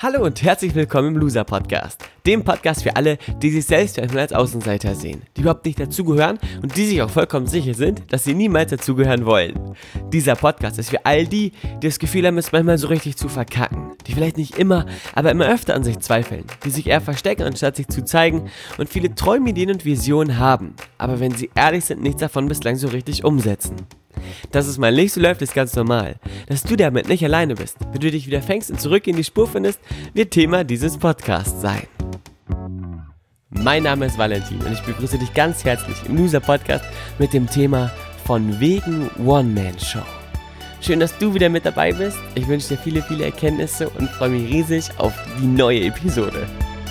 Hallo und herzlich willkommen im Loser Podcast, dem Podcast für alle, die sich selbst als Außenseiter sehen, die überhaupt nicht dazugehören und die sich auch vollkommen sicher sind, dass sie niemals dazugehören wollen. Dieser Podcast ist für all die das Gefühl haben, es manchmal so richtig zu verkacken, die vielleicht nicht immer, aber immer öfter an sich zweifeln, die sich eher verstecken, anstatt sich zu zeigen und viele Träume, Ideen und Visionen haben, aber wenn sie ehrlich sind, nichts davon bislang so richtig umsetzen. Dass es mal nicht so läuft, ist ganz normal. Dass du damit nicht alleine bist, wenn du dich wieder fängst und zurück in die Spur findest, wird Thema dieses Podcasts sein. Mein Name ist Valentin und ich begrüße dich ganz herzlich im Loser Podcast mit dem Thema von wegen One-Man-Show. Schön, dass du wieder mit dabei bist. Ich wünsche dir viele, viele Erkenntnisse und freue mich riesig auf die neue Episode.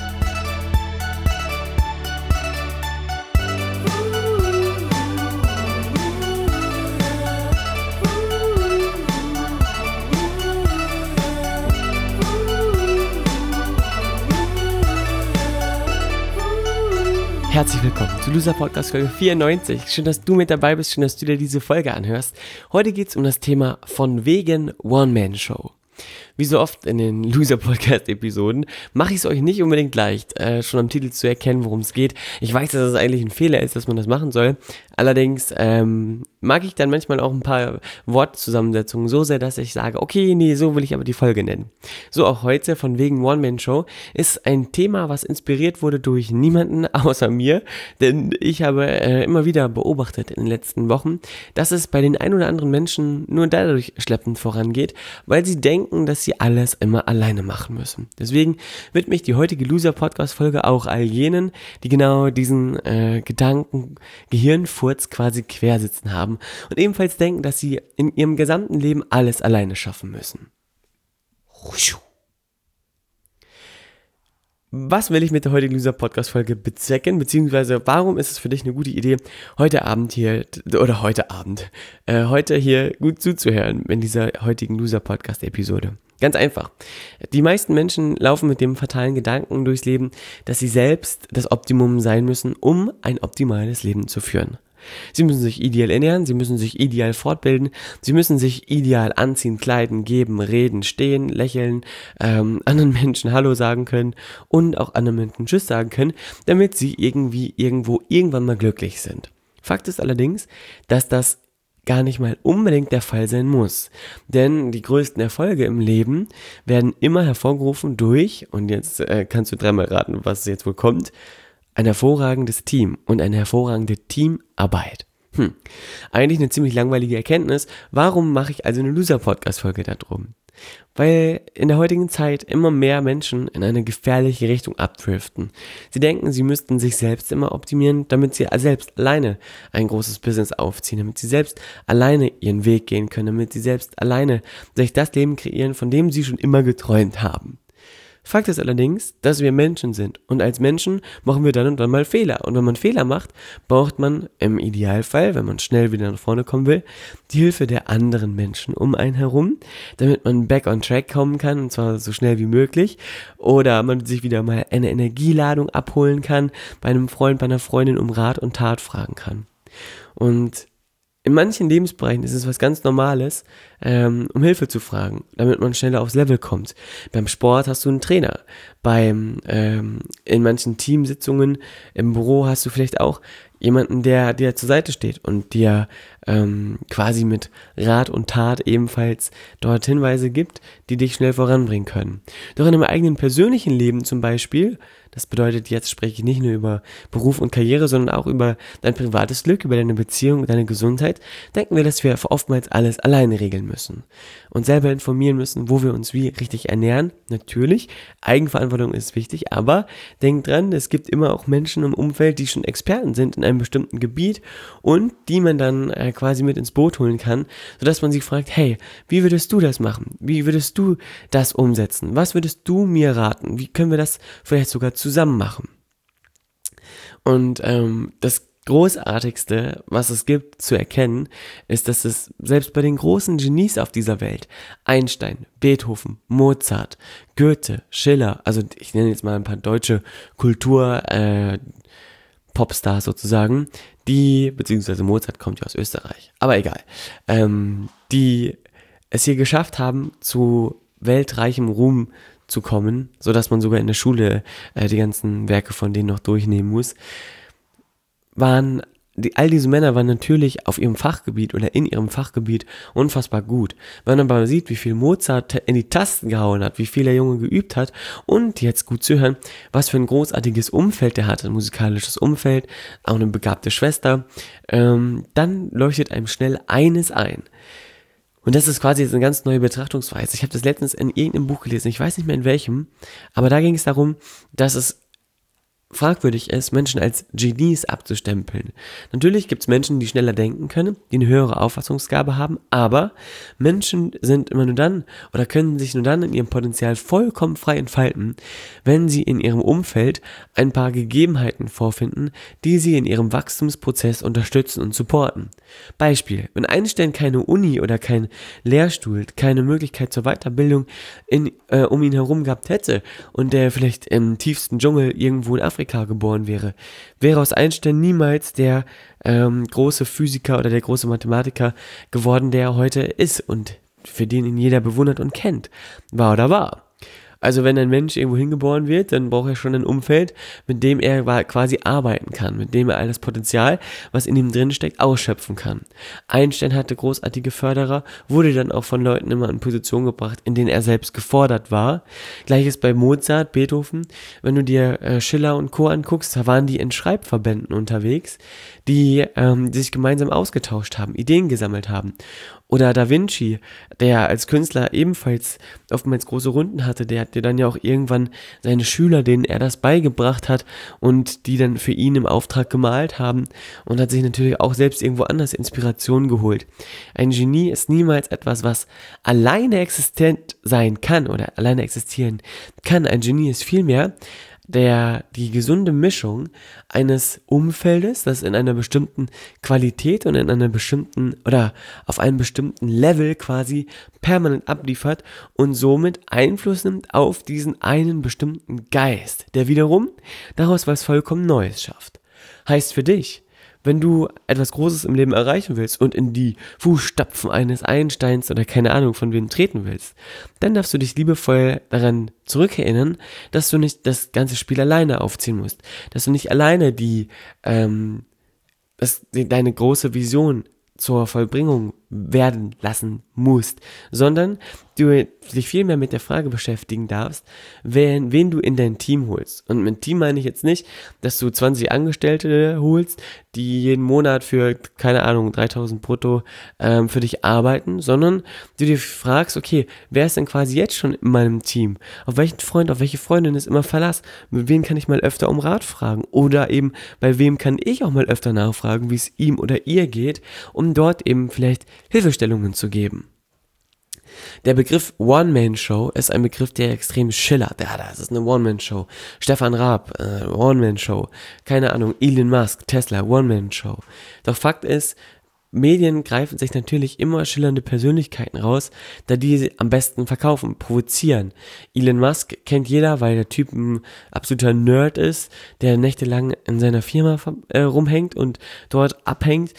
Herzlich willkommen zu Loser Podcast Folge 94. Schön, dass du mit dabei bist, schön, dass du dir diese Folge anhörst. Heute geht es um das Thema von wegen One-Man-Show. Wie so oft in den Loser-Podcast-Episoden mache ich es euch nicht unbedingt leicht, schon am Titel zu erkennen, worum es geht. Ich weiß, dass es eigentlich ein Fehler ist, dass man das machen soll. Allerdings mag ich dann manchmal auch ein paar Wortzusammensetzungen so sehr, dass ich sage, okay, nee, so will ich aber die Folge nennen. So auch heute von wegen One-Man-Show ist ein Thema, was inspiriert wurde durch niemanden außer mir, denn ich habe immer wieder beobachtet in den letzten Wochen, dass es bei den ein oder anderen Menschen nur dadurch schleppend vorangeht, weil sie denken, dass sie alles immer alleine machen müssen. Deswegen widme ich die heutige Loser-Podcast-Folge auch all jenen, die genau diesen Gehirnfurz quasi quersitzen haben und ebenfalls denken, dass sie in ihrem gesamten Leben alles alleine schaffen müssen. Was will ich mit der heutigen Loser-Podcast-Folge bezwecken, beziehungsweise warum ist es für dich eine gute Idee, heute hier gut zuzuhören in dieser heutigen Loser-Podcast-Episode? Ganz einfach. Die meisten Menschen laufen mit dem fatalen Gedanken durchs Leben, dass sie selbst das Optimum sein müssen, um ein optimales Leben zu führen. Sie müssen sich ideal ernähren, sie müssen sich ideal fortbilden, sie müssen sich ideal anziehen, kleiden, geben, reden, stehen, lächeln, anderen Menschen Hallo sagen können und auch anderen Menschen Tschüss sagen können, damit sie irgendwann mal glücklich sind. Fakt ist allerdings, dass das gar nicht mal unbedingt der Fall sein muss. Denn die größten Erfolge im Leben werden immer hervorgerufen durch, und jetzt kannst du dreimal raten, was jetzt wohl kommt, ein hervorragendes Team und eine hervorragende Teamarbeit. Eigentlich eine ziemlich langweilige Erkenntnis. Warum mache ich also eine Loser-Podcast-Folge darum? Weil in der heutigen Zeit immer mehr Menschen in eine gefährliche Richtung abdriften. Sie denken, sie müssten sich selbst immer optimieren, damit sie selbst alleine ein großes Business aufziehen, damit sie selbst alleine ihren Weg gehen können, damit sie selbst alleine sich das Leben kreieren, von dem sie schon immer geträumt haben. Fakt ist allerdings, dass wir Menschen sind und als Menschen machen wir dann und dann mal Fehler. Und wenn man Fehler macht, braucht man im Idealfall, wenn man schnell wieder nach vorne kommen will, die Hilfe der anderen Menschen um einen herum, damit man back on track kommen kann und zwar so schnell wie möglich. Oder man sich wieder mal eine Energieladung abholen kann, bei einem Freund, bei einer Freundin um Rat und Tat fragen kann. Und in manchen Lebensbereichen ist es was ganz Normales, um Hilfe zu fragen, damit man schneller aufs Level kommt. Beim Sport hast du einen Trainer, in manchen Teamsitzungen im Büro hast du vielleicht auch jemanden, der dir zur Seite steht und dir quasi mit Rat und Tat ebenfalls dort Hinweise gibt, die dich schnell voranbringen können. Doch in einem eigenen persönlichen Leben zum Beispiel, das bedeutet, jetzt spreche ich nicht nur über Beruf und Karriere, sondern auch über dein privates Glück, über deine Beziehung, deine Gesundheit, denken wir, dass wir oftmals alles alleine regeln müssen und selber informieren müssen, wo wir uns wie richtig ernähren. Natürlich, Eigenverantwortung ist wichtig, aber denk dran, es gibt immer auch Menschen im Umfeld, die schon Experten sind in einem bestimmten Gebiet und die man dann quasi mit ins Boot holen kann, sodass man sich fragt, hey, wie würdest du das machen? Wie würdest du das umsetzen? Was würdest du mir raten? Wie können wir das vielleicht sogar zusammen machen? Und das Großartigste, was es gibt zu erkennen, ist, dass es selbst bei den großen Genies auf dieser Welt, Einstein, Beethoven, Mozart, Goethe, Schiller, also ich nenne jetzt mal ein paar deutsche Popstars sozusagen, beziehungsweise Mozart kommt ja aus Österreich, aber egal, die es hier geschafft haben, zu weltreichem Ruhm zu kommen, sodass man sogar in der Schule die ganzen Werke von denen noch durchnehmen muss, all diese Männer waren natürlich auf ihrem Fachgebiet oder in ihrem Fachgebiet unfassbar gut. Wenn man aber sieht, wie viel Mozart in die Tasten gehauen hat, wie viel der Junge geübt hat und jetzt gut zu hören, was für ein großartiges Umfeld der hatte, ein musikalisches Umfeld, auch eine begabte Schwester, dann leuchtet einem schnell eines ein. Und das ist quasi jetzt eine ganz neue Betrachtungsweise. Ich habe das letztens in irgendeinem Buch gelesen, ich weiß nicht mehr in welchem, aber da ging es darum, dass es fragwürdig ist, Menschen als Genies abzustempeln. Natürlich gibt es Menschen, die schneller denken können, die eine höhere Auffassungsgabe haben, aber Menschen sind immer nur dann oder können sich nur dann in ihrem Potenzial vollkommen frei entfalten, wenn sie in ihrem Umfeld ein paar Gegebenheiten vorfinden, die sie in ihrem Wachstumsprozess unterstützen und supporten. Beispiel: Wenn Einstein keine Uni oder kein Lehrstuhl, keine Möglichkeit zur Weiterbildung um ihn herum gehabt hätte und der vielleicht im tiefsten Dschungel irgendwo in Afrika geboren wäre aus Einstein niemals der große Physiker oder der große Mathematiker geworden, der er heute ist und für den ihn jeder bewundert und kennt. Wahr oder wahr? Also wenn ein Mensch irgendwo hingeboren wird, dann braucht er schon ein Umfeld, mit dem er quasi arbeiten kann, mit dem er all das Potenzial, was in ihm drin steckt, ausschöpfen kann. Einstein hatte großartige Förderer, wurde dann auch von Leuten immer in Positionen gebracht, in denen er selbst gefordert war. Gleiches bei Mozart, Beethoven. Wenn du dir Schiller und Co. anguckst, da waren die in Schreibverbänden unterwegs, die sich gemeinsam ausgetauscht haben, Ideen gesammelt haben. Oder Da Vinci, der als Künstler ebenfalls oftmals große Runden hatte, der hatte dann ja auch irgendwann seine Schüler, denen er das beigebracht hat und die dann für ihn im Auftrag gemalt haben und hat sich natürlich auch selbst irgendwo anders Inspiration geholt. Ein Genie ist niemals etwas, was alleine existent sein kann oder alleine existieren kann. Ein Genie ist vielmehr die gesunde Mischung eines Umfeldes, das in einer bestimmten Qualität und in einer bestimmten oder auf einem bestimmten Level quasi permanent abliefert und somit Einfluss nimmt auf diesen einen bestimmten Geist, der wiederum daraus was vollkommen Neues schafft. Heißt für dich, wenn du etwas Großes im Leben erreichen willst und in die Fußstapfen eines Einsteins oder keine Ahnung von wem treten willst, dann darfst du dich liebevoll daran zurückerinnern, dass du nicht das ganze Spiel alleine aufziehen musst, dass du nicht alleine deine große Vision zur Vollbringung werden lassen musst, sondern du dich viel mehr mit der Frage beschäftigen darfst, wen du in dein Team holst. Und mit Team meine ich jetzt nicht, dass du 20 Angestellte holst, die jeden Monat für, keine Ahnung, 3.000 brutto für dich arbeiten, sondern du dir fragst, okay, wer ist denn quasi jetzt schon in meinem Team? Auf welchen Freund, auf welche Freundin ist immer Verlass? Mit wem kann ich mal öfter um Rat fragen? Oder eben, bei wem kann ich auch mal öfter nachfragen, wie es ihm oder ihr geht, um dort eben vielleicht Hilfestellungen zu geben. Der Begriff One-Man-Show ist ein Begriff, der extrem schillert. Ja, das ist eine One-Man-Show. Stefan Raab, One-Man-Show. Keine Ahnung, Elon Musk, Tesla, One-Man-Show. Doch Fakt ist, Medien greifen sich natürlich immer schillernde Persönlichkeiten raus, da die sie am besten verkaufen, provozieren. Elon Musk kennt jeder, weil der Typ ein absoluter Nerd ist, der nächtelang in seiner Firma rumhängt und dort abhängt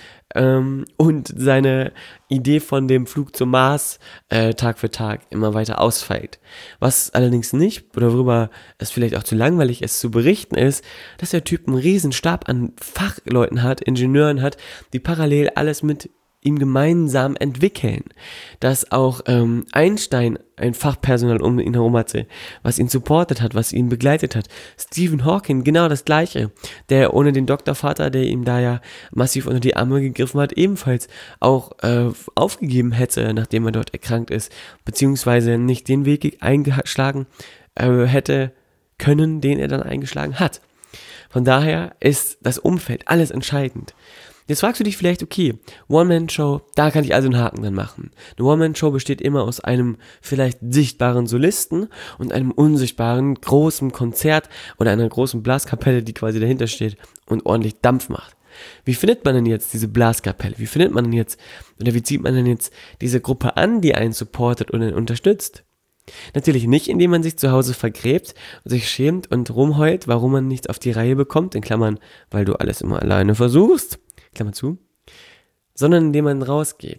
und seine Idee von dem Flug zum Mars Tag für Tag immer weiter ausfällt. Was allerdings nicht, oder worüber es vielleicht auch zu langweilig ist zu berichten, ist, dass der Typ einen riesen Stab an Fachleuten hat, Ingenieuren hat, die parallel alles mit ihm gemeinsam entwickeln. Dass auch Einstein ein Fachpersonal um ihn herum hatte, was ihn supportet hat, was ihn begleitet hat. Stephen Hawking, genau das Gleiche. Der ohne den Doktorvater, der ihm da ja massiv unter die Arme gegriffen hat, ebenfalls auch aufgegeben hätte, nachdem er dort erkrankt ist, beziehungsweise nicht den Weg eingeschlagen hätte können, den er dann eingeschlagen hat. Von daher ist das Umfeld alles entscheidend. Jetzt fragst du dich vielleicht, okay, One-Man-Show, da kann ich also einen Haken dran machen. Eine One-Man-Show besteht immer aus einem vielleicht sichtbaren Solisten und einem unsichtbaren großen Konzert oder einer großen Blaskapelle, die quasi dahinter steht und ordentlich Dampf macht. Wie findet man denn jetzt diese Blaskapelle? Wie findet man denn jetzt, oder wie zieht man denn jetzt diese Gruppe an, die einen supportet und einen unterstützt? Natürlich nicht, indem man sich zu Hause vergräbt, sich schämt und rumheult, warum man nichts auf die Reihe bekommt, in Klammern, weil du alles immer alleine versuchst, Klammer zu, sondern indem man rausgeht,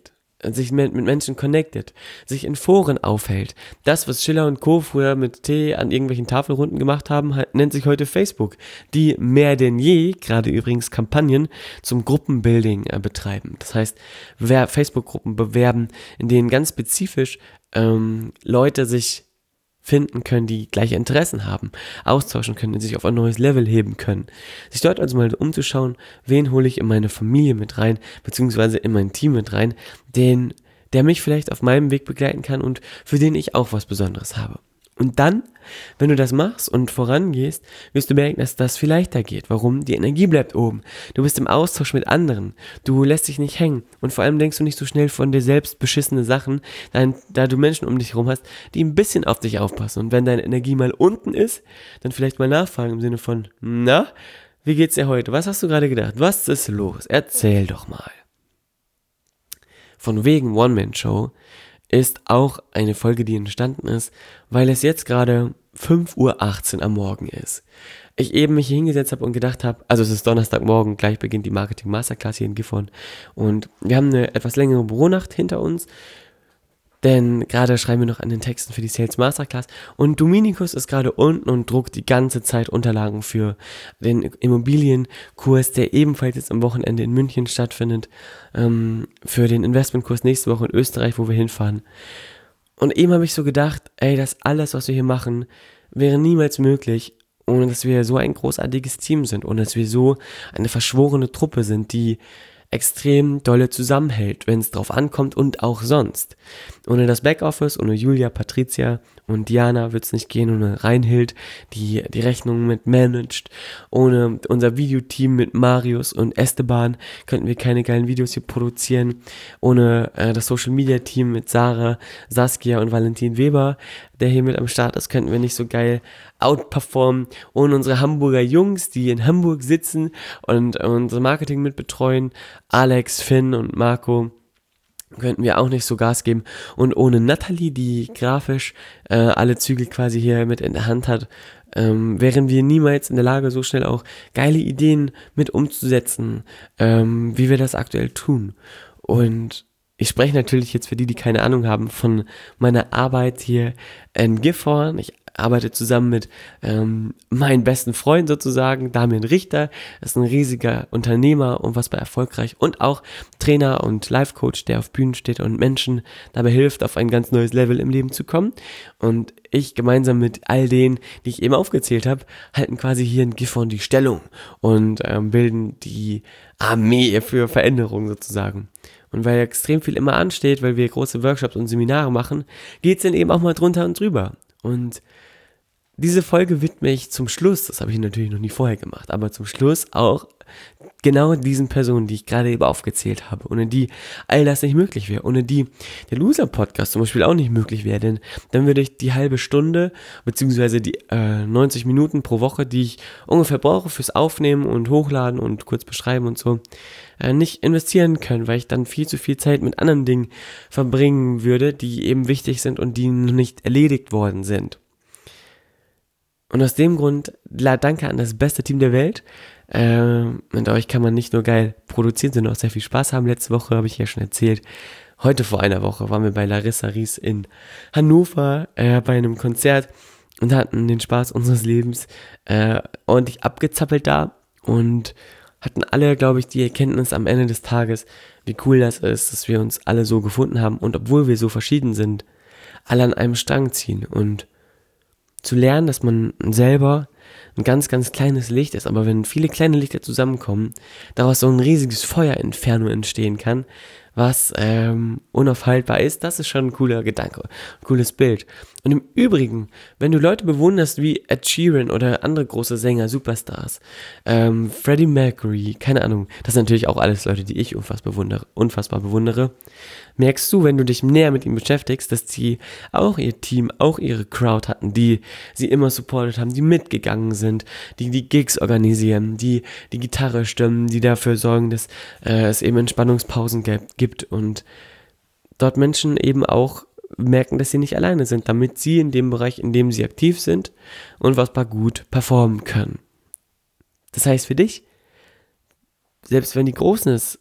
sich mit Menschen connectet, sich in Foren aufhält. Das, was Schiller und Co. früher mit Tee an irgendwelchen Tafelrunden gemacht haben, nennt sich heute Facebook, die mehr denn je, gerade übrigens Kampagnen zum Gruppenbuilding betreiben. Das heißt, Facebook-Gruppen bewerben, in denen ganz spezifisch Leute sich finden können, die gleiche Interessen haben, austauschen können, sich auf ein neues Level heben können. Sich dort also mal umzuschauen, wen hole ich in meine Familie mit rein, beziehungsweise in mein Team mit rein, der mich vielleicht auf meinem Weg begleiten kann und für den ich auch was Besonderes habe. Und dann, wenn du das machst und vorangehst, wirst du merken, dass das viel leichter geht. Warum? Die Energie bleibt oben. Du bist im Austausch mit anderen. Du lässt dich nicht hängen. Und vor allem denkst du nicht so schnell von dir selbst beschissene Sachen, da du Menschen um dich herum hast, die ein bisschen auf dich aufpassen. Und wenn deine Energie mal unten ist, dann vielleicht mal nachfragen im Sinne von, na, wie geht's dir heute? Was hast du gerade gedacht? Was ist los? Erzähl doch mal. Von wegen One-Man-Show ist auch eine Folge, die entstanden ist, weil es jetzt gerade 5:18 Uhr am Morgen ist. Ich eben mich hier hingesetzt habe und gedacht habe, also es ist Donnerstagmorgen, gleich beginnt die Marketing Masterclass hier in Gifhorn und wir haben eine etwas längere Büronacht hinter uns, denn gerade schreiben wir noch an den Texten für die Sales Masterclass und Dominikus ist gerade unten und druckt die ganze Zeit Unterlagen für den Immobilienkurs, der ebenfalls jetzt am Wochenende in München stattfindet, für den Investmentkurs nächste Woche in Österreich, wo wir hinfahren. Und eben habe ich so gedacht, ey, das alles, was wir hier machen, wäre niemals möglich, ohne dass wir so ein großartiges Team sind, ohne dass wir so eine verschworene Truppe sind, die extrem dolle zusammenhält, wenn es drauf ankommt und auch sonst. Ohne das Backoffice, ohne Julia, Patricia und Diana wird es nicht gehen, ohne Reinhild, die Rechnungen mit managt, ohne unser Videoteam mit Marius und Esteban könnten wir keine geilen Videos hier produzieren, ohne das Social Media Team mit Sarah, Saskia und Valentin Weber, der hier mit am Start ist, könnten wir nicht so geil outperformen, ohne unsere Hamburger Jungs, die in Hamburg sitzen und unser Marketing mit betreuen, Alex, Finn und Marco, könnten wir auch nicht so Gas geben. Und ohne Natalie, die grafisch alle Zügel quasi hier mit in der Hand hat, wären wir niemals in der Lage, so schnell auch geile Ideen mit umzusetzen, wie wir das aktuell tun. Und ich spreche natürlich jetzt für die keine Ahnung haben von meiner Arbeit hier in Gifhorn. Ich arbeite zusammen mit meinem besten Freund sozusagen, Damian Richter, ist ein riesiger Unternehmer, unfassbar erfolgreich und auch Trainer und Life-Coach, der auf Bühnen steht und Menschen dabei hilft, auf ein ganz neues Level im Leben zu kommen. Und ich gemeinsam mit all denen, die ich eben aufgezählt habe, halten quasi hier in Gifhorn die Stellung und bilden die Armee für Veränderung sozusagen. Und weil extrem viel immer ansteht, weil wir große Workshops und Seminare machen, geht's dann eben auch mal drunter und drüber. Und diese Folge widme ich zum Schluss, das habe ich natürlich noch nie vorher gemacht, aber zum Schluss auch genau diesen Personen, die ich gerade eben aufgezählt habe, ohne die all das nicht möglich wäre, ohne die der Loser-Podcast zum Beispiel auch nicht möglich wäre, denn dann würde ich die halbe Stunde, beziehungsweise die 90 Minuten pro Woche, die ich ungefähr brauche fürs Aufnehmen und Hochladen und kurz beschreiben und so, nicht investieren können, weil ich dann viel zu viel Zeit mit anderen Dingen verbringen würde, die eben wichtig sind und die noch nicht erledigt worden sind. Und aus dem Grund, danke an das beste Team der Welt. Mit euch kann man nicht nur geil produzieren, sondern auch sehr viel Spaß haben. Letzte Woche habe ich ja schon erzählt, heute vor einer Woche waren wir bei Larissa Ries in Hannover bei einem Konzert und hatten den Spaß unseres Lebens ordentlich abgezappelt da und hatten alle, glaube ich, die Erkenntnis am Ende des Tages, wie cool das ist, dass wir uns alle so gefunden haben und obwohl wir so verschieden sind, alle an einem Strang ziehen und zu lernen, dass man selber ein ganz, ganz kleines Licht ist, aber wenn viele kleine Lichter zusammenkommen, daraus so ein riesiges Feuerinferno entstehen kann, was unaufhaltbar ist, das ist schon ein cooler Gedanke, ein cooles Bild. Und im Übrigen, wenn du Leute bewunderst wie Ed Sheeran oder andere große Sänger, Superstars, Freddie Mercury, keine Ahnung, das sind natürlich auch alles Leute, die ich unfassbar bewundere, merkst du, wenn du dich näher mit ihm beschäftigst, dass die auch ihr Team, auch ihre Crowd hatten, die sie immer supportet haben, die mitgegangen sind, die Gigs organisieren, die Gitarre stimmen, die dafür sorgen, dass es eben Entspannungspausen gibt und dort Menschen eben auch merken, dass sie nicht alleine sind, damit sie in dem Bereich, in dem sie aktiv sind, unfassbar gut performen können. Das heißt für dich, selbst wenn die Großen es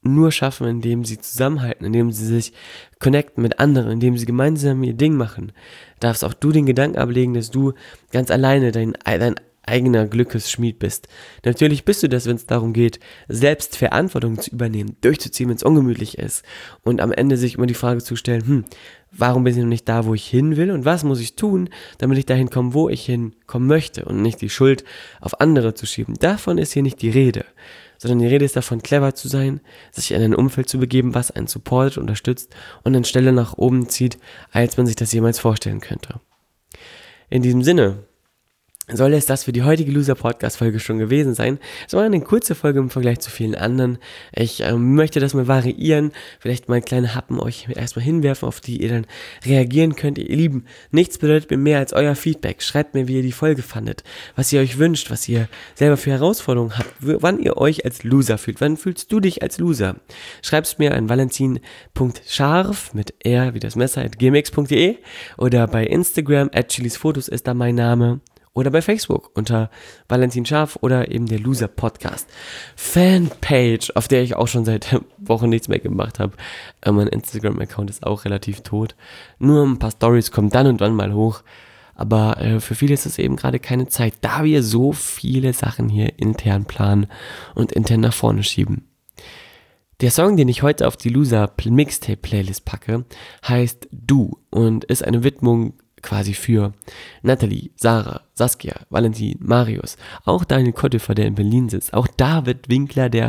nur schaffen, indem sie zusammenhalten, indem sie sich connecten mit anderen, indem sie gemeinsam ihr Ding machen. Darfst auch du den Gedanken ablegen, dass du ganz alleine dein eigener Glückesschmied bist. Natürlich bist du das, wenn es darum geht, selbst Verantwortung zu übernehmen, durchzuziehen, wenn es ungemütlich ist und am Ende sich immer die Frage zu stellen, warum bin ich noch nicht da, wo ich hin will und was muss ich tun, damit ich dahin komme, wo ich hinkommen möchte und nicht die Schuld auf andere zu schieben. Davon ist hier nicht die Rede, sondern die Rede ist davon, clever zu sein, sich in ein Umfeld zu begeben, was einen supportet, unterstützt und eine Stelle nach oben zieht, als man sich das jemals vorstellen könnte. In diesem Sinne soll es das für die heutige Loser-Podcast-Folge schon gewesen sein. Es war eine kurze Folge im Vergleich zu vielen anderen. Ich möchte das mal variieren, vielleicht mal kleine Happen euch erstmal hinwerfen, auf die ihr dann reagieren könnt. Ihr Lieben, nichts bedeutet mir mehr als euer Feedback. Schreibt mir, wie ihr die Folge fandet, was ihr euch wünscht, was ihr selber für Herausforderungen habt, wann ihr euch als Loser fühlt. Wann fühlst du dich als Loser? Schreib's mir an valentin.scharf mit r wie das Messer @gmx.de oder bei Instagram @chilisfotos ist da mein Name. Oder bei Facebook unter Valentin Scharf oder eben der Loser Podcast Fanpage, auf der ich auch schon seit Wochen nichts mehr gemacht habe. Mein Instagram-Account ist auch relativ tot. Nur ein paar Stories kommen dann und wann mal hoch. Aber für viele ist es eben gerade keine Zeit, da wir so viele Sachen hier intern planen und intern nach vorne schieben. Der Song, den ich heute auf die Loser Mixtape Playlist packe, heißt Du und ist eine Widmung quasi für Nathalie, Sarah, Saskia, Valentin, Marius, auch Daniel Kottefer, der in Berlin sitzt, auch David Winkler, der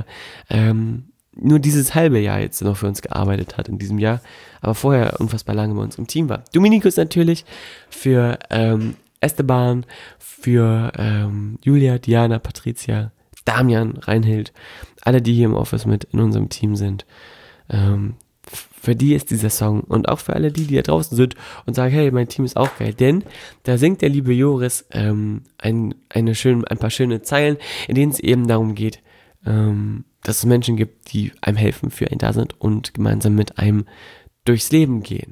nur dieses halbe Jahr jetzt noch für uns gearbeitet hat in diesem Jahr, aber vorher unfassbar lange bei uns im Team war. Dominikus natürlich, für Esteban, für Julia, Diana, Patricia, Damian, Reinhild, alle, die hier im Office mit in unserem Team sind. Für die ist dieser Song und auch für alle die da draußen sind und sagen, hey, mein Team ist auch geil, denn da singt der liebe Joris ein paar schöne Zeilen, in denen es eben darum geht, dass es Menschen gibt, die einem helfen, für einen da sind und gemeinsam mit einem durchs Leben gehen.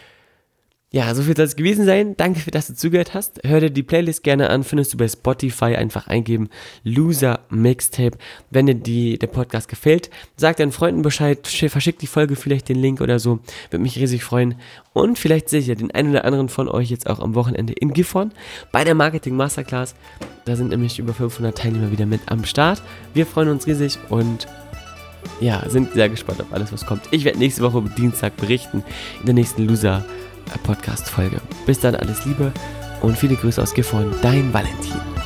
Ja, so viel soll es gewesen sein. Danke, dass du zugehört hast. Hör dir die Playlist gerne an. Findest du bei Spotify. Einfach eingeben Loser Mixtape. Wenn dir der Podcast gefällt, sag deinen Freunden Bescheid. Verschick die Folge, vielleicht den Link oder so. Würde mich riesig freuen. Und vielleicht sehe ich ja den einen oder anderen von euch jetzt auch am Wochenende in Gifhorn bei der Marketing Masterclass. Da sind nämlich über 500 Teilnehmer wieder mit am Start. Wir freuen uns riesig und ja, sind sehr gespannt auf alles, was kommt. Ich werde nächste Woche Dienstag berichten in der nächsten Loser Podcast-Folge. Bis dann, alles Liebe und viele Grüße aus Gifhorn, dein Valentin.